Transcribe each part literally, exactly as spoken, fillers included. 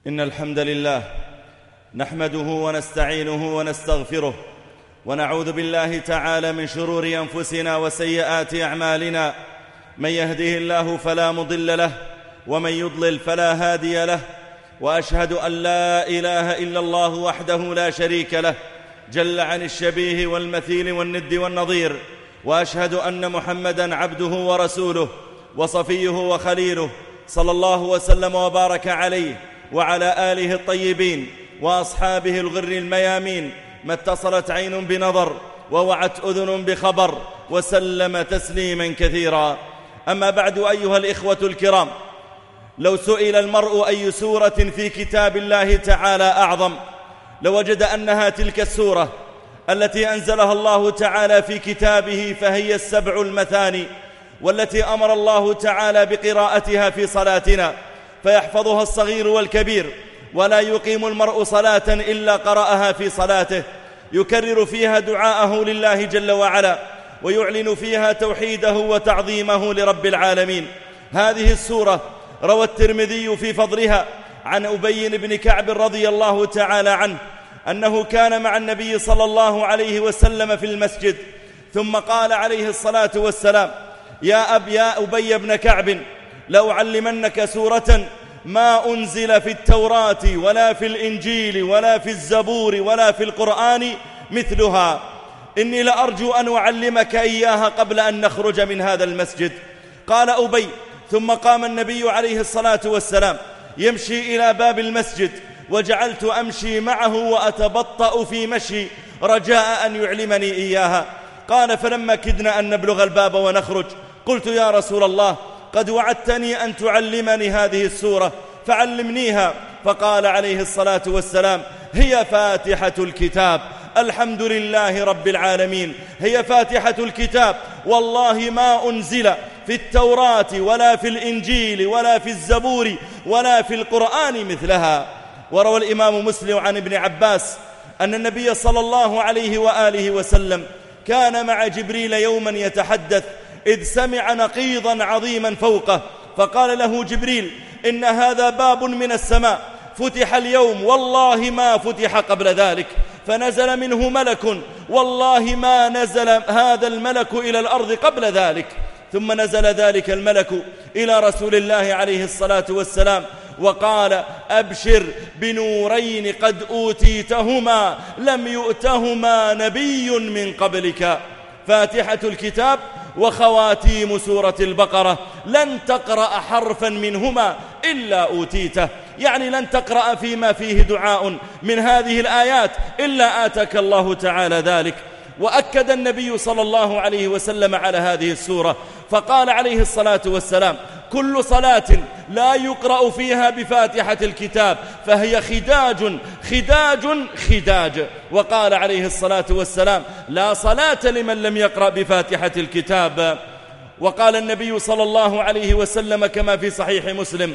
إن الحمد لله نحمده ونستعينه ونستغفره ونعوذ بالله تعالى من شرور أنفسنا وسيئات أعمالنا. من يهده الله فلا مضل له ومن يضلل فلا هادي له، وأشهد أن لا إله إلا الله وحده لا شريك له جل عن الشبيه والمثيل والند والنظير، وأشهد أن محمدًا عبده ورسوله وصفيه وخليله، صلى الله وسلم وبارك عليه وعلى آله الطيبين وأصحابه الغر الميامين، ما اتصلت عين بنظر ووعت أذن بخبر، وسلم تسليما كثيرا. أما بعد، أيها الإخوة الكرام، لو سئل المرء أي سورة في كتاب الله تعالى أعظم لوجد أنها تلك السورة التي أنزلها الله تعالى في كتابه، فهي السبع المثاني، والتي أمر الله تعالى بقراءتها في صلاتنا، فيحفظها الصغير والكبير، ولا يقيم المرء صلاة إلا قرأها في صلاته، يكرر فيها دعاءه لله جل وعلا، ويعلن فيها توحيده وتعظيمه لرب العالمين. هذه السورة روى الترمذي في فضلها عن أبي بن كعب رضي الله تعالى عنه أنه كان مع النبي صلى الله عليه وسلم في المسجد، ثم قال عليه الصلاة والسلام: يا أب يا أبي بن كعب، لأعلمنك سورة ما أنزل في التوراة ولا في الإنجيل ولا في الزبور ولا في القرآن مثلها، إني لأرجو أن أعلمك إياها قبل أن نخرج من هذا المسجد. قال أبي: ثم قام النبي عليه الصلاة والسلام يمشي إلى باب المسجد، وجعلت أمشي معه وأتبطأ في مشي رجاء أن يعلمني إياها. قال: فلما كدنا أن نبلغ الباب ونخرج قلت: يا رسول الله، قد وعدتني أن تعلمني هذه السورة فعلمنيها. فقال عليه الصلاة والسلام: هي فاتحة الكتاب، الحمد لله رب العالمين، هي فاتحة الكتاب، والله ما أنزل في التوراة ولا في الإنجيل ولا في الزبور ولا في القرآن مثلها. وروى الإمام مسلم عن ابن عباس أن النبي صلى الله عليه وآله وسلم كان مع جبريل يوما يتحدث، إذ سمع نقيضا عظيما فوقه، فقال له جبريل: إن هذا باب من السماء فتح اليوم، والله ما فتح قبل ذلك، فنزل منه ملك، والله ما نزل هذا الملك إلى الأرض قبل ذلك. ثم نزل ذلك الملك إلى رسول الله عليه الصلاة والسلام وقال: أبشر بنورين قد أوتيتهما لم يؤتهما نبي من قبلك، فاتحة الكتاب وخواتيم سورة البقرة، لن تقرأ حرفا منهما إلا أوتيته، يعني لن تقرأ فيما فيه دعاء من هذه الآيات إلا آتك الله تعالى ذلك. وأكد النبي صلى الله عليه وسلم على هذه السورة، فقال عليه الصلاة والسلام: كل صلاة لا يقرأ فيها بفاتحة الكتاب فهي خداج خداج خداج. وقال عليه الصلاة والسلام: لا صلاة لمن لم يقرأ بفاتحة الكتاب. وقال النبي صلى الله عليه وسلم كما في صحيح مسلم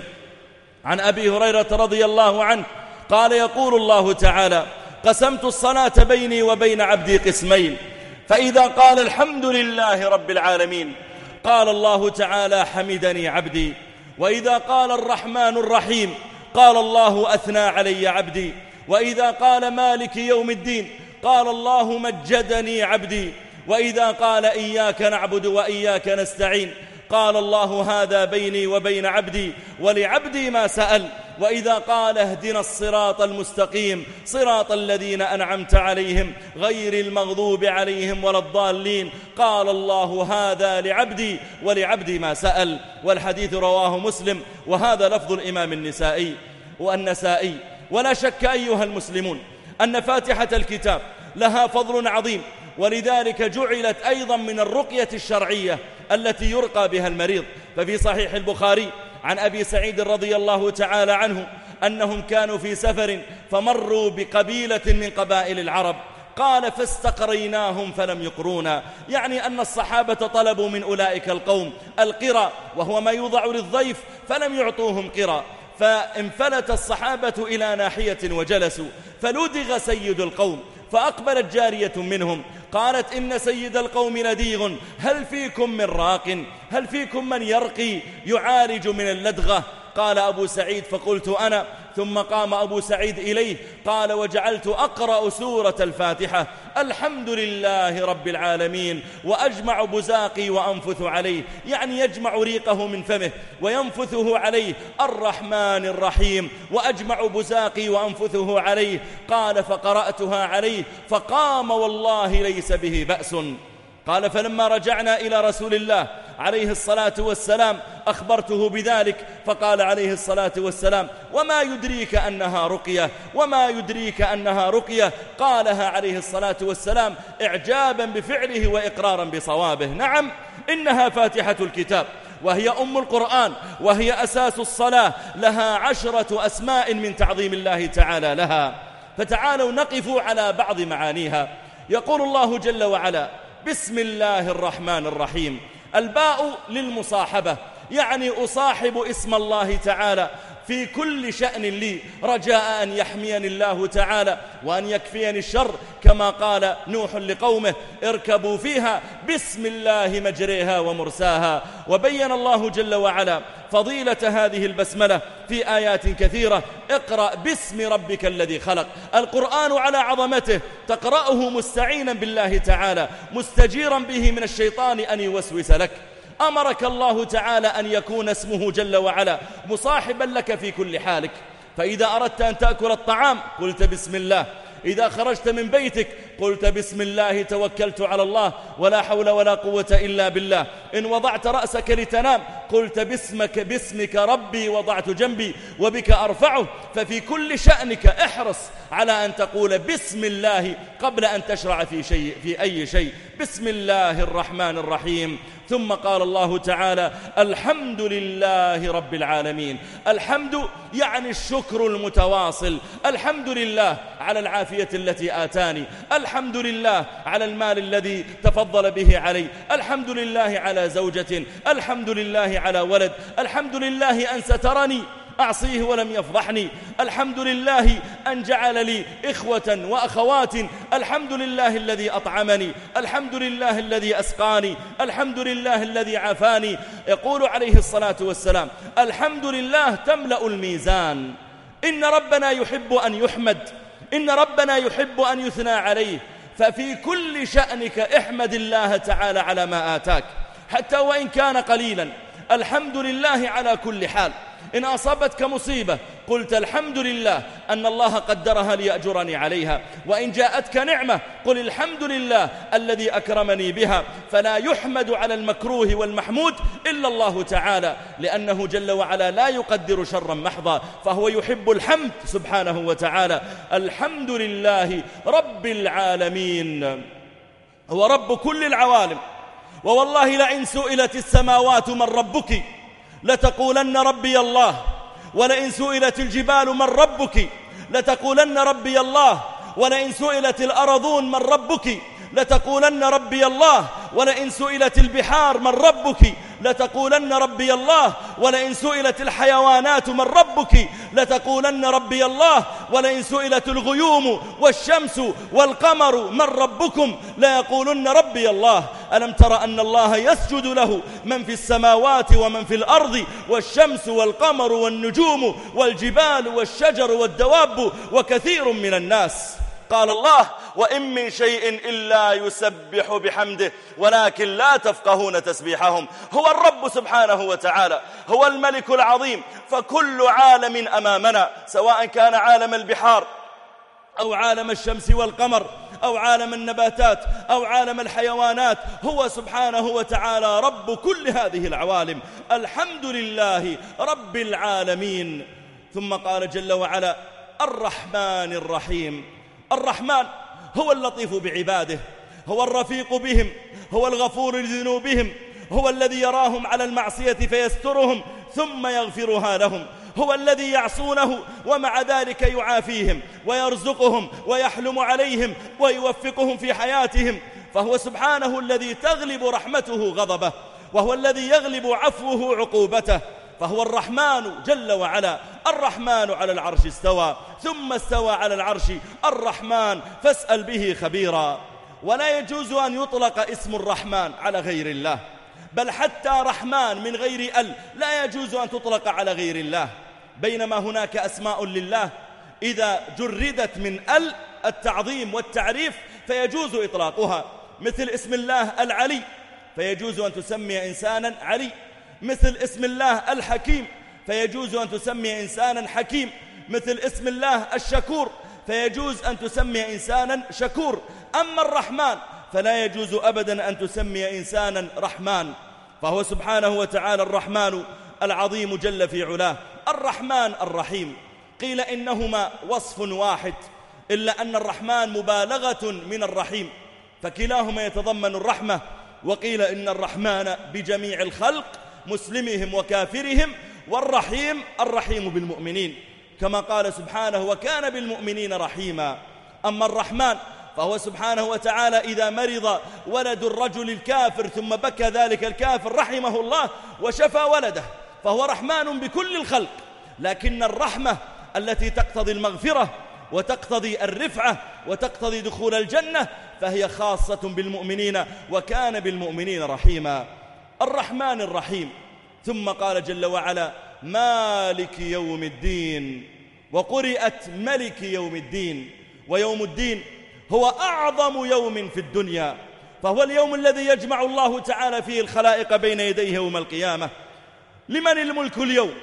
عن أبي هريرة رضي الله عنه قال: يقول الله تعالى: قسمت الصلاة بيني وبين عبدي قسمين، فإذا قال الحمد لله رب العالمين قال الله تعالى: حمدني عبدي، وإذا قال الرحمن الرحيم قال الله: أثنى علي عبدي، وإذا قال مالك يوم الدين قال الله: مجدني عبدي، وإذا قال إياك نعبد وإياك نستعين قال الله: هذا بيني وبين عبدي ولعبدي ما سأل، وإذا قال اهدنا الصراط المستقيم صراط الذين أنعمت عليهم غير المغضوب عليهم ولا الضالين قال الله: هذا لعبدي ولعبدي ما سأل. والحديث رواه مسلم، وهذا لفظ الإمام النسائي والنسائي. ولا شك أيها المسلمون أن فاتحة الكتاب لها فضل عظيم، ولذلك جعلت أيضا من الرقية الشرعية التي يرقى بها المريض. ففي صحيح البخاري عن أبي سعيد رضي الله تعالى عنه أنهم كانوا في سفر فمروا بقبيلة من قبائل العرب، قال: فاستقريناهم فلم يقرونا، يعني أن الصحابة طلبوا من أولئك القوم القرى، وهو ما يوضع للضيف، فلم يعطوهم قرى، فانفلت الصحابة إلى ناحية وجلسوا، فلدغ سيد القوم، فأقبلت جارية منهم قالت: إن سيد القوم لديغ، هل فيكم من راق؟ هل فيكم من يرقي يعالج من اللدغة؟ قال أبو سعيد: فقلت أنا، ثم قام أبو سعيد إليه قال: وجعلت أقرأ سورة الفاتحة الحمد لله رب العالمين وأجمع بزاقي وأنفث عليه، يعني يجمع ريقه من فمه وينفثه عليه، الرحمن الرحيم وأجمع بزاقي وأنفثه عليه. قال: فقرأتها عليه فقام والله ليس به بأس. قال: فلما رجعنا إلى رسول الله عليه الصلاة والسلام أخبرته بذلك، فقال عليه الصلاة والسلام: وما يدريك أنها رقية، وما يدريك أنها رقية. قالها عليه الصلاة والسلام إعجابا بفعله وإقرارا بصوابه. نعم، إنها فاتحة الكتاب، وهي أم القرآن، وهي أساس الصلاة، لها عشرة أسماء من تعظيم الله تعالى لها. فتعالوا نقف على بعض معانيها. يقول الله جل وعلا: بسم الله الرحمن الرحيم. الباء للمصاحبة، يعني أصاحب اسم الله تعالى في كل شأن لي، رجاء أن يحميني الله تعالى وأن يكفيني الشر، كما قال نوح لقومه: اركبوا فيها بسم الله مجريها ومرساها. وبين الله جل وعلا فضيلة هذه البسملة في آيات كثيرة: اقرأ باسم ربك الذي خلق. القرآن على عظمته تقرأه مستعينا بالله تعالى، مستجيرا به من الشيطان أن يوسوس لك. أمرك الله تعالى أن يكون اسمه جل وعلا مصاحبا لك في كل حالك. فإذا أردت أن تأكل الطعام قلت بسم الله، إذا خرجت من بيتك قلت بسم الله توكلت على الله ولا حول ولا قوة إلا بالله، إن وضعت رأسك لتنام قلت باسمك باسمك ربي وضعت جنبي وبك أرفعه. ففي كل شأنك احرص على أن تقول بسم الله قبل أن تشرع في شيء في أي شيء. بسم الله الرحمن الرحيم. ثم قال الله تعالى: الحمد لله رب العالمين. الحمد يعني الشكر المتواصل. الحمد لله على العافية التي آتاني، الحمد لله على المال الذي تفضل به علي، الحمد لله على زوجة، الحمد لله على ولد، الحمد لله أن سترني أعصيه ولم يفضحني، الحمد لله أن جعل لي إخوة وأخوات، الحمد لله الذي أطعمني، الحمد لله الذي أسقاني، الحمد لله الذي عافاني. يقول عليه الصلاة والسلام: الحمد لله تملأ الميزان. إن ربنا يحب أن يحمد، إن ربنا يحب أن يثنى عليه. ففي كل شأنك احمد الله تعالى على ما آتاك حتى وإن كان قليلا. الحمد لله على كل حال. إن أصابتك مصيبة قلت الحمد لله أن الله قدرها ليأجرني عليها، وإن جاءتك نعمة قل الحمد لله الذي أكرمني بها. فلا يحمد على المكروه والمحمود إلا الله تعالى، لأنه جل وعلا لا يقدر شرا محضا، فهو يحب الحمد سبحانه وتعالى. الحمد لله رب العالمين، هو رب كل العوالم. ووالله لئن سئلت السماوات من ربك لتقولن ربي الله، ولئن سئلت الجبال من ربك لتقولن ربي الله، ولئن سئلت الأرضون من ربك لتقولن ربي الله، ولئن سئلت البحار من ربك لتقولن ربي الله، ولئن سئلت الحيوانات من ربك لتقولن ربي الله، ولئن سئلت الغيوم والشمس والقمر من ربكم ليقولن ربي الله. ألم تر أن الله يسجد له من في السماوات ومن في الأرض، والشمس والقمر والنجوم والجبال والشجر والدواب وكثير من الناس. قال الله: وإن من شيء إلا يسبح بحمده ولكن لا تفقهون تسبيحهم. هو الرب سبحانه وتعالى، هو الملك العظيم. فكل عالم أمامنا، سواء كان عالم البحار أو عالم الشمس والقمر أو عالم النباتات أو عالم الحيوانات، هو سبحانه وتعالى رب كل هذه العوالم. الحمد لله رب العالمين. ثم قال جل وعلا: الرحمن الرحيم. الرحمن هو اللطيف بعباده، هو الرفيق بهم، هو الغفور لذنوبهم، هو الذي يراهم على المعصية فيسترهم ثم يغفرها لهم، هو الذي يعصونه ومع ذلك يعافيهم ويرزقهم ويحلم عليهم ويوفقهم في حياتهم. فهو سبحانه الذي تغلب رحمته غضبه، وهو الذي يغلب عفوه عقوبته. فهو الرحمن جل وعلا. الرحمن على العرش استوى، ثم استوى على العرش. الرحمن فاسأل به خبيرا. ولا يجوز أن يطلق اسم الرحمن على غير الله، بل حتى رحمن من غير ال لا يجوز أن تطلق على غير الله. بينما هناك أسماء لله إذا جردت من ال التعظيم والتعريف فيجوز إطلاقها، مثل اسم الله العلي فيجوز أن تسمي إنسانا علي، مثل اسم الله الحكيم فيجوز أن تسمي إنسانا حكيم، مثل اسم الله الشكور فيجوز أن تسمي إنسانا شكور. أما الرحمن فلا يجوز أبدا أن تسمي إنسانا رحمن، فهو سبحانه وتعالى الرحمن العظيم جل في علاه. الرحمن الرحيم قيل إنهما وصف واحد، إلا أن الرحمن مبالغة من الرحيم، فكلاهما يتضمن الرحمة. وقيل إن الرحمن بجميع الخلق مسلمهم وكافرهم، والرحيم الرحيم بالمؤمنين، كما قال سبحانه وكان بالمؤمنين رحيما. أما الرحمن فهو سبحانه وتعالى إذا مرض ولد الرجل الكافر ثم بكى ذلك الكافر رحمه الله وشفى ولده، فهو رحمن بكل الخلق. لكن الرحمة التي تقتضي المغفرة وتقتضي الرفعة وتقتضي دخول الجنة فهي خاصة بالمؤمنين، وكان بالمؤمنين رحيما. الرحمن الرحيم. ثم قال جل وعلا مالك يوم الدين، وقرئت ملك يوم الدين. ويوم الدين هو أعظم يوم في الدنيا، فهو اليوم الذي يجمع الله تعالى فيه الخلائق بين يديه يوم القيامة. لمن الملك اليوم؟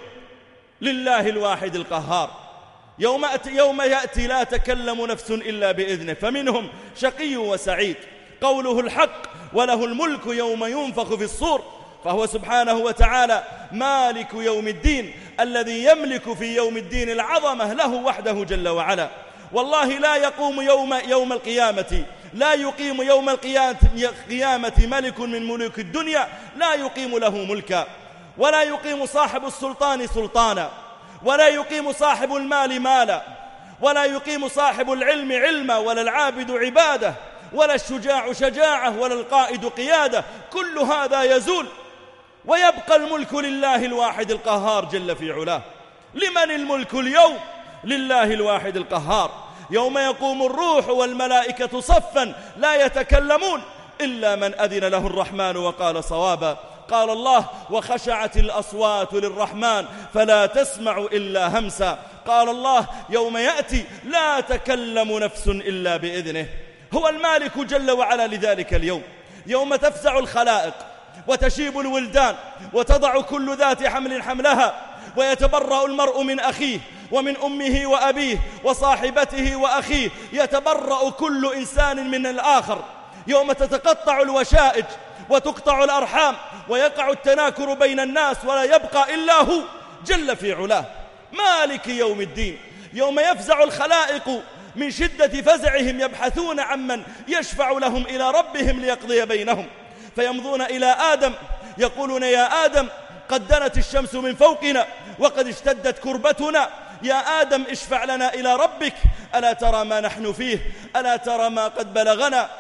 لله الواحد القهار. يوم, يوم يأتي لا تكلم نفس إلا بإذنه، فمنهم شقي وسعيد. قوله الحق وله الملك يوم ينفخ في الصور، فهو سبحانه وتعالى مالك يوم الدين الذي يملك في يوم الدين العظمة له وحده جل وعلا. والله لا يقوم يوم, يوم القيامة لا يقيم يوم القيامة ملك من ملوك الدنيا لا يقيم له ملكا، ولا يقيم صاحب السلطان سلطانا، ولا يقيم صاحب المال مالا، ولا يقيم صاحب العلم علما، ولا العابد عبادة، ولا الشجاع شجاعة، ولا القائد قيادة. كل هذا يزول ويبقى الملك لله الواحد القهار جل في علاه. لمن الملك اليوم؟ لله الواحد القهار. يوم يقوم الروح والملائكة صفا لا يتكلمون إلا من أذن له الرحمن وقال صوابا. قال الله وخشعت الأصوات للرحمن فلا تسمع إلا همسا. قال الله يوم يأتي لا تكلم نفس إلا بإذنه. هو المالك جل وعلا لذلك اليوم، يوم تفزع الخلائق وتشيب الولدان وتضع كل ذات حمل حملها، ويتبرأ المرء من أخيه ومن أمه وأبيه وصاحبته وأخيه، يتبرأ كل إنسان من الآخر. يوم تتقطع الوشائج وتقطع الأرحام ويقع التناكر بين الناس ولا يبقى إلا هو جل في علاه. مالك يوم الدين. يوم يفزع الخلائق من شدة فزعهم يبحثون عمن يشفع لهم إلى ربهم ليقضي بينهم، فيمضون إلى آدم يقولون يا آدم قد دنت الشمس من فوقنا وقد اشتدت كربتنا، يا آدم اشفع لنا إلى ربك، ألا ترى ما نحن فيه، ألا ترى ما قد بلغنا.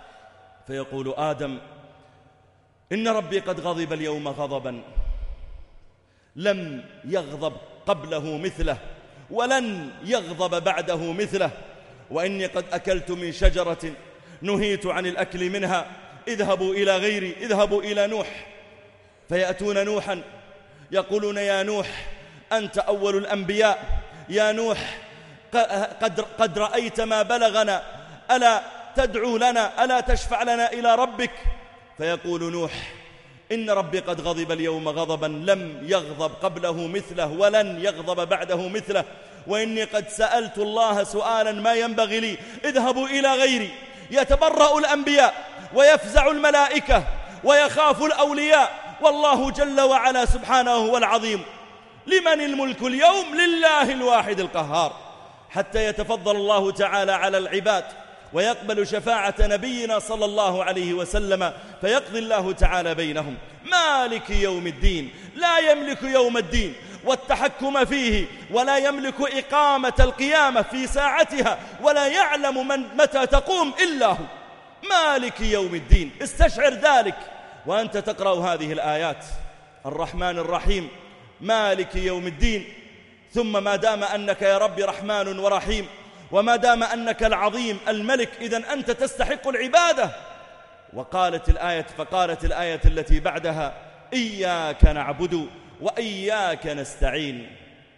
فيقول آدم إن ربي قد غضب اليوم غضبا لم يغضب قبله مثله ولن يغضب بعده مثله، وإني قد أكلت من شجرة نهيت عن الأكل منها، اذهبوا إلى غيري، اذهبوا إلى نوح. فيأتون نوحا يقولون يا نوح أنت أول الأنبياء، يا نوح قد, قد رأيت ما بلغنا، ألا تدعو لنا، ألا تشفع لنا إلى ربك؟ فيقول نوح إن ربي قد غضب اليوم غضبا لم يغضب قبله مثله ولن يغضب بعده مثله، وإني قد سألت الله سؤالا ما ينبغي لي، اذهبوا إلى غيري. يتبرأ الأنبياء ويفزع الملائكة ويخاف الأولياء، والله جل وعلا سبحانه هو العظيم. لمن الملك اليوم؟ لله الواحد القهار. حتى يتفضل الله تعالى على العباد ويقبل شفاعة نبينا صلى الله عليه وسلم فيقضي الله تعالى بينهم. مالك يوم الدين. لا يملك يوم الدين والتحكم فيه، ولا يملك إقامة القيامة في ساعتها، ولا يعلم من متى تقوم إلا هو. مالك يوم الدين. استشعر ذلك وأنت تقرأ هذه الآيات. الرحمن الرحيم مالك يوم الدين. ثم ما دام أنك يا رب رحمن ورحيم، وما دام أنك العظيم الملك، إذن أنت تستحق العبادة. وقالت الآية فقالت الآية التي بعدها إياك نعبد وإياك نستعين.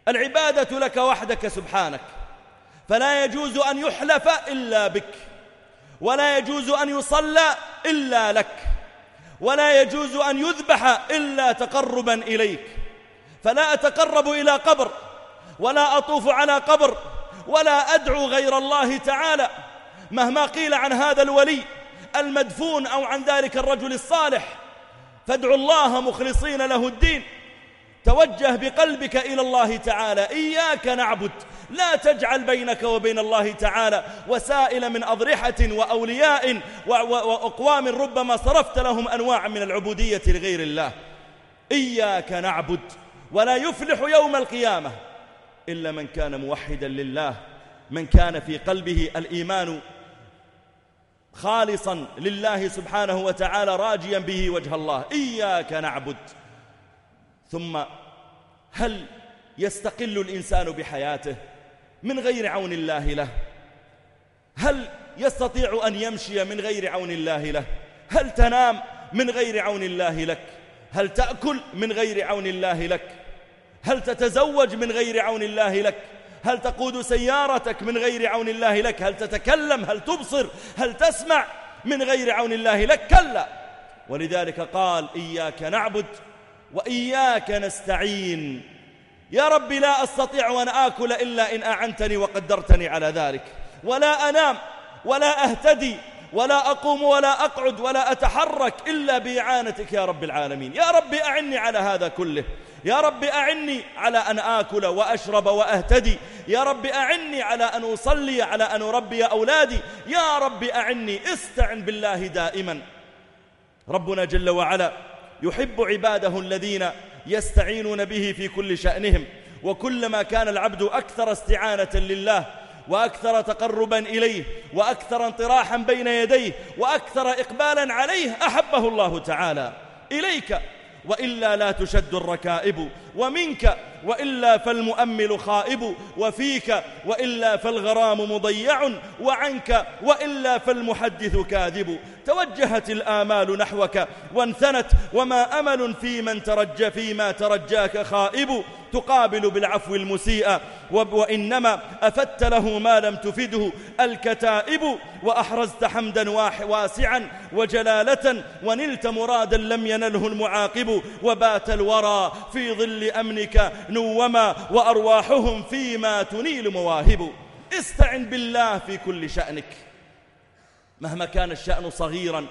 العبادة لك وحدك سبحانك، فلا يجوز أن يحلف إلا بك، ولا يجوز أن يصلى إلا لك، ولا يجوز أن يذبح إلا تقربا إليك. فلا أتقرب إلى قبر، ولا أطوف على قبر، ولا أدعو غير الله تعالى مهما قيل عن هذا الولي المدفون أو عن ذلك الرجل الصالح. فادعوا الله مخلصين له الدين، توجه بقلبك إلى الله تعالى. إياك نعبد، لا تجعل بينك وبين الله تعالى وسائل من أضرحة وأولياء وأقوام ربما صرفت لهم أنواع من العبودية لغير الله. إياك نعبد، ولا يفلح يوم القيامة إلا من كان موحدا لله، من كان في قلبه الإيمان خالصا لله سبحانه وتعالى راجيا به وجه الله. إياك نعبد. ثم هل يستقل الإنسان بحياته من غير عون الله له؟ هل يستطيع أن يمشي من غير عون الله له؟ هل تنام من غير عون الله لك؟ هل تأكل من غير عون الله لك؟ هل تتزوج من غير عون الله لك؟ هل تقود سيارتك من غير عون الله لك؟ هل تتكلم؟ هل تبصر؟ هل تسمع من غير عون الله لك؟ كلا. ولذلك قال إياك نعبد وإياك نستعين. يا رب لا أستطيع أن آكل إلا إن أعنتني وقدرتني على ذلك، ولا أنام ولا أهتدي ولا أقوم ولا أقعد ولا أتحرك إلا بإعانتك يا رب العالمين. يا رب أعني على هذا كله. يا رب أعني على أن آكل وأشرب وأهتدي. يا رب أعني على أن أصلي، على أن أربي أولادي. يا رب أعني. استعن بالله دائما. ربنا جل وعلا يحب عباده الذين يستعينون به في كل شأنهم، وكلما كان العبد أكثر استعانة لله وأكثر تقربا إليه وأكثر انطراحا بين يديه وأكثر إقبالا عليه أحبه الله تعالى. إليك وإلا لا تشد الركائب، ومنك وإلا فالمؤمل خائب، وفيك وإلا فالغرام مضيع، وعنك وإلا فالمحدث كاذب. توجهت الآمال نحوك وانثنت، وما أمل في من ترجى فيما ترجاك خائب. تقابل بالعفو المسيء وإنما أفدت له ما لم تفده الكتائب، وأحرزت حمدا واسعا وجلالة، ونلت مرادا لم ينله المعاقب. وبات الورى في ظل أمنك نوما، وأرواحهم فيما تنيل مواهب. استعن بالله في كل شأنك مهما كان الشأن صغيرا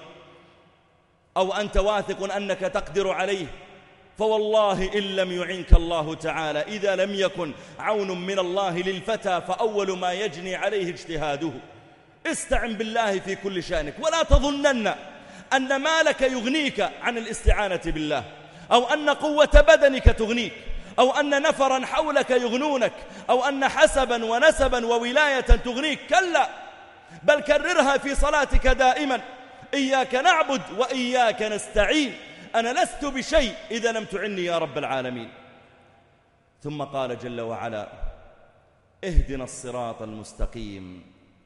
أو أنت واثق أنك تقدر عليه، فوالله إن لم يعنك الله تعالى، إذا لم يكن عون من الله للفتى فأول ما يجني عليه اجتهاده. استعن بالله في كل شأنك، ولا تظنن أن مالك يغنيك عن الاستعانة بالله، أو أن قوة بدنك تغنيك، أو أن نفرا حولك يغنونك، أو أن حسبا ونسبا وولاية تغنيك. كلا، بل كررها في صلاتك دائما. إياك نعبد وإياك نستعين. أنا لست بشيء إذا لم تعني يا رب العالمين. ثم قال جل وعلا اهدنا الصراط المستقيم.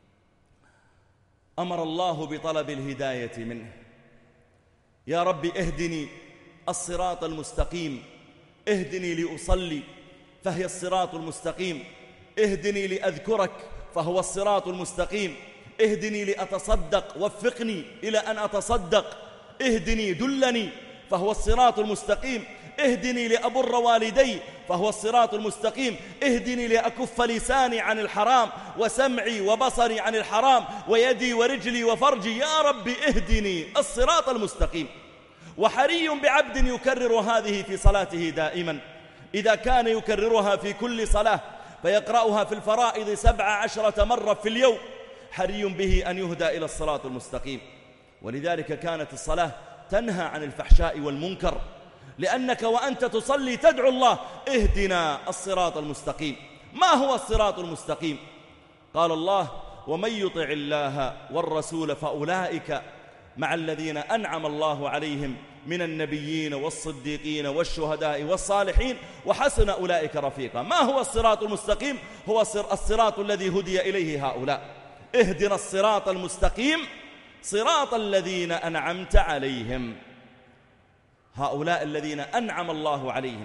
أمر الله بطلب الهداية منه. يا رب اهدني الصراط المستقيم، اهدني لأصلي فهي الصراط المستقيم، اهدني لأذكرك فهو الصراط المستقيم، اهدني لأتصدق وفقني إلى أن أتصدق، اهدني دلني فهو الصراط المستقيم، اهدني لأبر والدي فهو الصراط المستقيم، اهدني لأكف لساني عن الحرام وسمعي وبصري عن الحرام ويدي ورجلي وفرجي. يا رب اهدني الصراط المستقيم. وحري بعبد يكرر هذه في صلاته دائما. إذا كان يكررها في كل صلاة فيقرأها في الفرائض سبع عشرة مرة في اليوم، حري به أن يهدى إلى الصراط المستقيم. ولذلك كانت الصلاة تنهى عن الفحشاء والمنكر، لأنك وأنت تصلي تدعو الله اهدنا الصراط المستقيم. ما هو الصراط المستقيم؟ قال الله ومن يطع الله والرسول فأولئك مع الذين أنعم الله عليهم من النبيين والصديقين والشهداء والصالحين وحسن أولئك رفيقا. ما هو الصراط المستقيم؟ هو الصراط الذي هدي إليه هؤلاء. اهدنا الصراط المستقيم صراط الذين أنعمت عليهم. هؤلاء الذين أنعم الله عليهم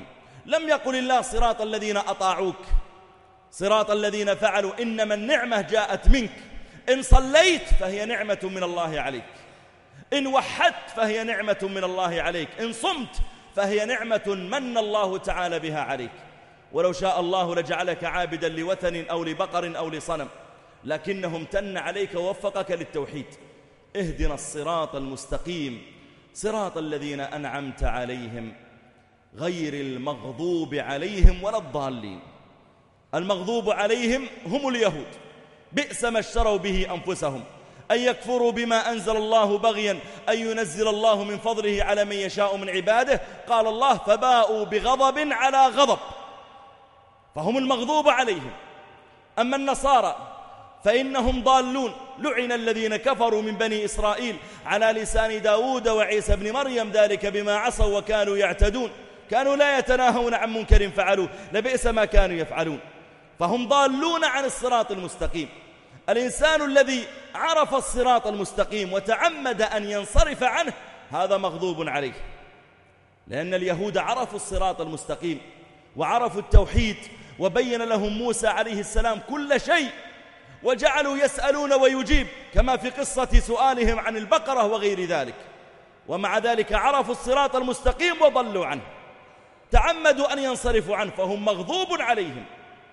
لم يقل الله صراط الذين أطاعوك، صراط الذين فعلوا، إنما النعمة جاءت منك. إن صليت فهي نعمة من الله عليك، إن وحدت فهي نعمة من الله عليك، إن صمت فهي نعمة من الله تعالى بها عليك. ولو شاء الله لجعلك عابدا لوثن أو لبقر أو لصنم، لكنه امتن عليك ووفقك للتوحيد. اهدنا الصراط المستقيم صراط الذين أنعمت عليهم غير المغضوب عليهم ولا الضالين. المغضوب عليهم هم اليهود، بئس ما اشتروا به أنفسهم أن يكفروا بما أنزل الله بغيا أن ينزل الله من فضله على من يشاء من عباده. قال الله فباءوا بغضب على غضب، فهم المغضوب عليهم. أما النصارى فإنهم ضالون، لعن الذين كفروا من بني إسرائيل على لسان داود وعيسى بن مريم، ذلك بما عصوا وكانوا يعتدون، كانوا لا يتناهون عن منكر فعلوه، لبئس ما كانوا يفعلون. فهم ضالون عن الصراط المستقيم. الإنسان الذي عرف الصراط المستقيم وتعمد أن ينصرف عنه هذا مغضوب عليه، لأن اليهود عرفوا الصراط المستقيم وعرفوا التوحيد، وبين لهم موسى عليه السلام كل شيء، وجعلوا يسألون ويجيب، كما في قصة سؤالهم عن البقرة وغير ذلك. ومع ذلك عرفوا الصراط المستقيم وضلوا عنه، تعمدوا أن ينصرفوا عنه، فهم مغضوب عليهم.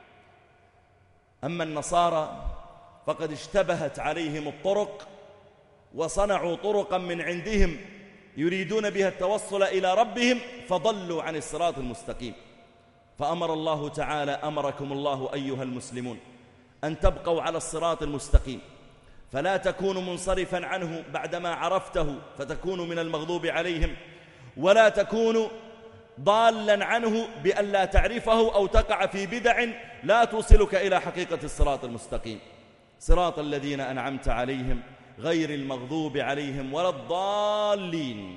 أما النصارى فقد اشتبهت عليهم الطرق، وصنعوا طرقا من عندهم يريدون بها التوصل إلى ربهم، فضلوا عن الصراط المستقيم. فأمر الله تعالى أمركم الله أيها المسلمون أن تبقوا على الصراط المستقيم، فلا تكونوا منصرفا عنه بعدما عرفته فتكونوا من المغضوب عليهم، ولا تكونوا ضالا عنه بأن لا تعرفه أو تقع في بدع لا توصلك إلى حقيقة الصراط المستقيم. صراط الذين أنعمت عليهم غير المغضوب عليهم ولا الضالين.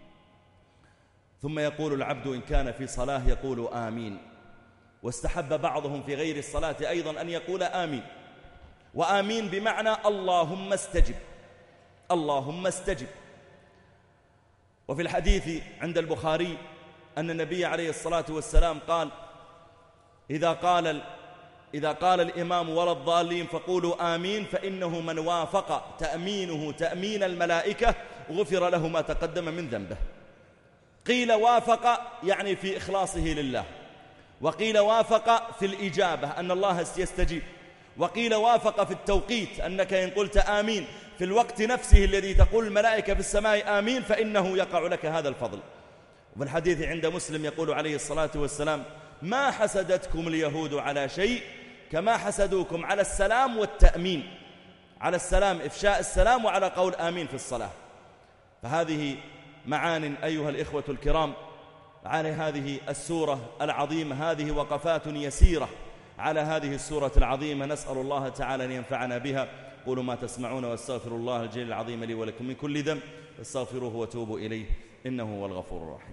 ثم يقول العبد إن كان في صلاة يقول آمين، واستحب بعضهم في غير الصلاة أيضا أن يقول آمين، وآمين بمعنى اللهم استجب، اللهم استجب. وفي الحديث عند البخاري أن النبي عليه الصلاة والسلام قال إذا قال إذا قال الإمام ولا الضالين فقولوا آمين، فإنه من وافق تأمينه تأمين الملائكة غفر له ما تقدم من ذنبه. قيل وافق يعني في إخلاصه لله، وقيل وافق في الإجابة أن الله يستجيب، وقيل وافق في التوقيت أنك إن قلت آمين في الوقت نفسه الذي تقول الملائكة في السماء آمين فإنه يقع لك هذا الفضل. وفي الحديث عند مسلم يقول عليه الصلاة والسلام ما حسدتكم اليهود على شيء كما حسدوكم على السلام والتأمين، على السلام إفشاء السلام، وعلى قول آمين في الصلاة. فهذه معان أيها الإخوة الكرام على هذه السورة العظيمة، هذه وقفات يسيرة على هذه السورة العظيمة، نسأل الله تعالى أن ينفعنا بها. قولوا ما تسمعون واستغفر الله الجليل العظيم لي ولكم من كل ذنب فاستغفروه وتوبوا إليه إنه هو الغفور الرحيم.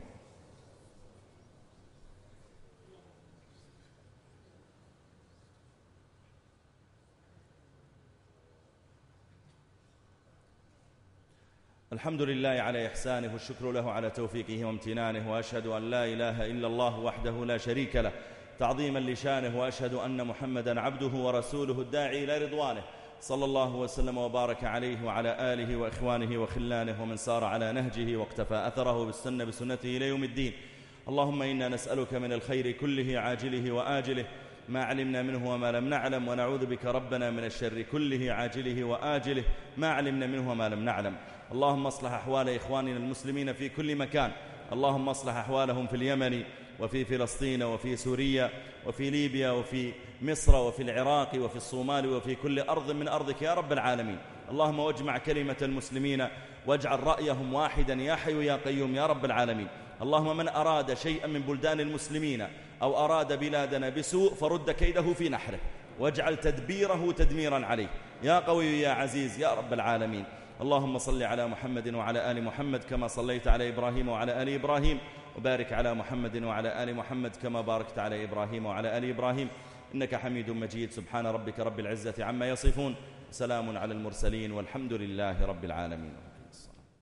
الحمد لله على إحسانه، والشكر له على توفيقه وامتنانه، وأشهد أن لا إله إلا الله وحده لا شريك له تعظيما لشانه، وأشهد أن محمدا عبده ورسوله الداعي إلى رضوانه، صلى الله وسلم وبارك عليه وعلى آله وإخوانه وخلانه ومن سار على نهجه واقتفى أثره بالسنة بسنته إلى يوم الدين. اللهم إنا نسألك من الخير كله عاجله وآجله ما علمنا منه وما لم نعلم، ونعوذ بك ربنا من الشر كله عاجله وآجله ما علمنا منه وما لم نعلم. اللهم اصلح أحوال إخواننا المسلمين في كل مكان، اللهم اصلح أحوالهم في اليمن وفي فلسطين وفي سوريا وفي ليبيا وفي مصر وفي العراق وفي الصومال وفي كل أرض من أرضك يا رب العالمين. اللهم واجمع كلمة المسلمين واجعل رأيهم واحدا يا حي يا قيوم يا رب العالمين. اللهم من أراد شيئا من بلدان المسلمين أو أراد بلادنا بسوء فرد كيده في نحره، واجعل تدبيره تدميرا عليه يا قوي يا عزيز يا رب العالمين. اللهم صل على محمد وعلى آل محمد كما صليت على إبراهيم وعلى آل إبراهيم، وبارك على محمد وعلى آل محمد كما باركت على إبراهيم وعلى آل إبراهيم إنك حميد مجيد. سبحان ربك رب العزة عما يصفون، سلام على المرسلين والحمد لله رب العالمين.